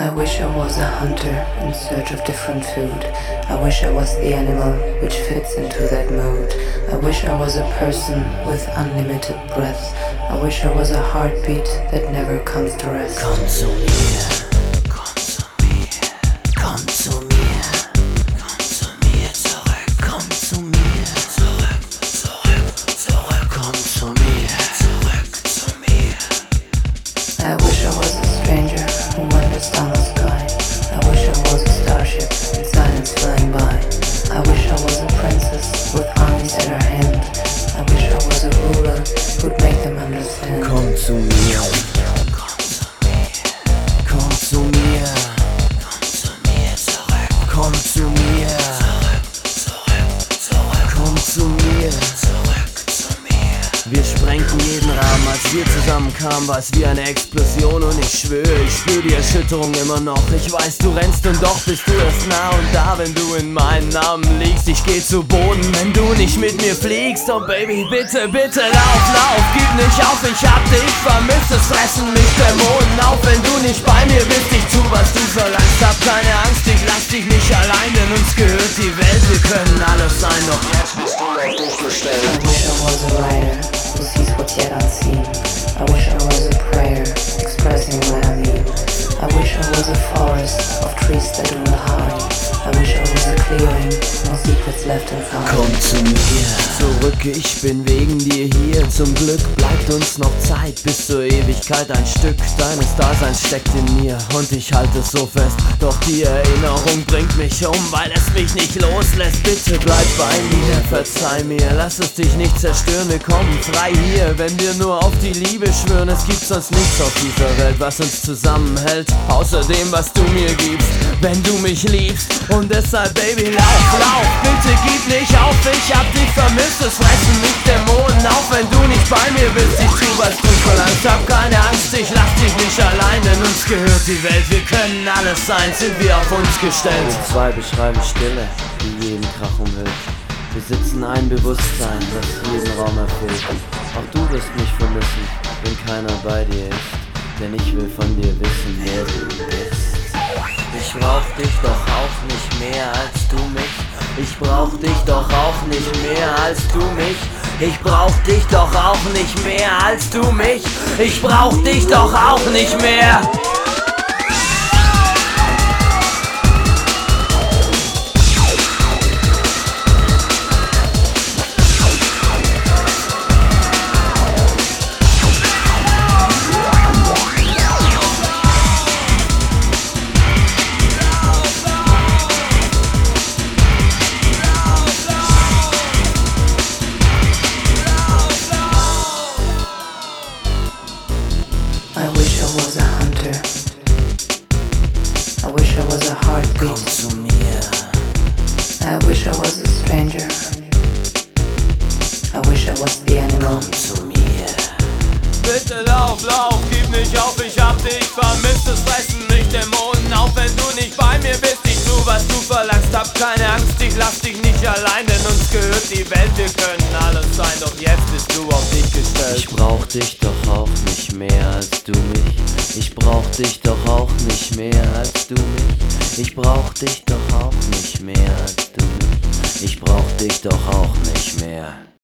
I wish I was a hunter in search of different food. I wish I was the animal which fits into that mood. I wish I was a person with unlimited breath. I wish I was a heartbeat that never comes to rest. Komm zu mir, komm zu mir, komm zu mir, komm zu mir zurück, komm zu mir, zurück, zurück, zurück, komm zu mir, zurück zu mir. I wish I was a stranger who wanders down the sky. I wish I was a starship in silence flying by. I wish I was a princess with armies at her hand. I wish I was a ruler who'd make them understand. Komm zu mir, komm zu mir, komm zu mir, komm zu mir zurück, komm zu mir, zurück, zurück, zurück, komm zu mir, zurück zu mir. Wir sprengten jeden Rahmen, als wir zusammenkamen, war es wie eine Explosion und ich schwöre, ich spür die Erschütterung immer noch. Ich weiß, du rennst und doch bist du erst nah und da, wenn du in meinen Armen liegst. Ich geh zu Boden, wenn du nicht mit mir fliegst. Oh Baby, bitte, bitte, lauf, lauf, gib nicht auf, ich hab dich vermisst. Es fressen mich Dämonen auf, wenn du nicht bei mir bist. Ich tu, was du verlangst, hab keine Angst, ich lass dich nicht allein, denn uns gehört die Welt. Wir können alles sein, doch jetzt bist du auf dich gestellt. I wish I was a writer who sees what's yet unseen. I wish I was a prayer expressing what I mean. I wish I was a forest of trees that do not hide. I wish I was a clearing, no secrets left inside. Komm zu mir zurück, ich bin wegen dir hier. Zum Glück bleibt uns noch Zeit, bis zur Ewigkeit. Ein Stück deines Daseins steckt in mir und ich halte es so fest. Doch die Erinnerung bringt mich um, weil es mich nicht loslässt. Bitte bleib bei mir, verzeih mir, lass es dich nicht zerstören. Wir kommen frei hier, wenn wir nur auf die Liebe schwören. Es gibt sonst nichts auf dieser Welt, was uns zusammenhält, außer dem, was du mir gibst, wenn du mich liebst. Und deshalb, Baby, lauf, lauf, bitte gib nicht auf. Ich hab dich vermisst, es fressen mich Dämonen auf, wenn du nicht bei mir bist. Ich tu, was du verlangst, hab keine Angst, ich lass dich nicht allein, denn uns gehört die Welt. Wir können alles sein, sind wir auf uns gestellt. Wir zwei beschreiben Stille, die jeden Krach umhüllt. Besitzen ein Bewusstsein, das jeden Raum erfüllt. Auch du wirst mich vermissen, wenn keiner bei dir ist, denn ich will von dir wissen, wer du bist. Ich brauch dich doch auch nicht mehr als du mich. Ich brauch dich doch auch nicht mehr als du mich. Ich brauch dich doch auch nicht mehr als du mich. Ich brauch dich doch auch nicht mehr. I wish I was a hunter. I wish I was a Komm heartbeat. zu mir. I wish I was a stranger. I wish I was the animal. Komm zu mir. Bitte lauf, lauf, gib nicht auf, ich hab dich vermisst. Es fressen mich Dämonen auf, wenn du nicht bei mir bist. Ich tu, was du verlangst, hab keine Angst, ich lass dich nicht allein, denn uns gehört die Welt. Wir können alles sein, doch jetzt bist du auf dich gestellt. Ich brauch dich doch auch nicht mehr als du mich. Ich brauch dich doch auch nicht mehr als du mich. Ich brauch dich doch auch nicht mehr als du mich. Ich brauch dich doch auch nicht mehr.